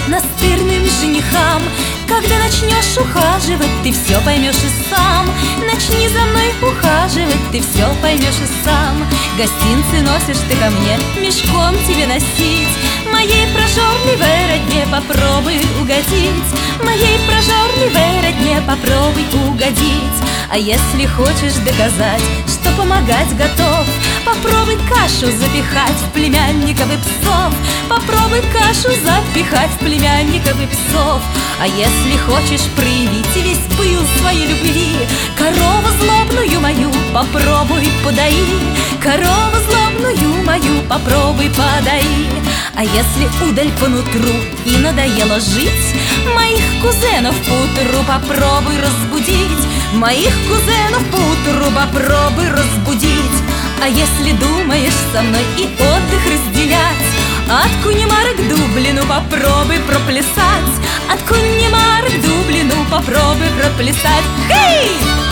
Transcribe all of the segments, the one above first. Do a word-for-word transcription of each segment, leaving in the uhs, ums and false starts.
настырным женихам. Когда начнешь ухаживать, ты все поймешь и сам. Начни за мной ухаживать, ты все поймешь и сам. Гостинцы носишь ты ко мне, мешком тебе носить. Моей прожорливой родне попробуй угодить. Моей прожорливой родне попробуй угодить. А если хочешь доказать, что помогать готов, попробуй кашу запихать в племянников и псов. Попробуй кашу запихать в племянников и псов. А если хочешь проявить весь пыл своей любви, корову злобную мою попробуй подаи. Корову злобную мою попробуй подаи. А если удаль по нутру и надоело жить, моих кузенов поутру попробуй разбудить. Моих кузенов поутру попробуй разбудить. А если думаешь со мной и отдых разделять, от Кунемары к Дублину попробуй проплясать. От Кунемары к Дублину попробуй проплясать. Хей!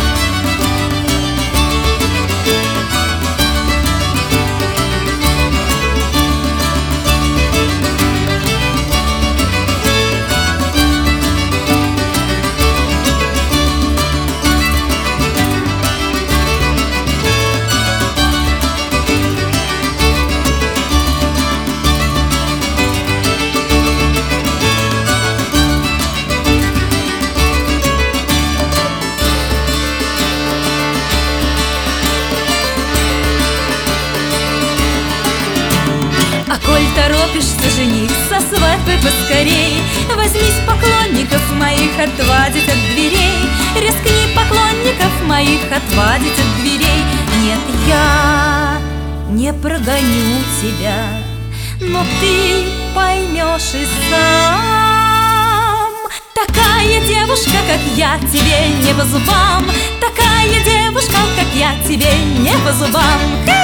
Коль торопишься, жених, со свадьбы поскорей, возьмись поклонников моих отвадить от дверей. Рискни поклонников моих отвадить от дверей. Нет, я не прогоню тебя, но ты поймешь и сам. Такая девушка, как я, тебе не по зубам. Такая девушка, как я, тебе не по зубам.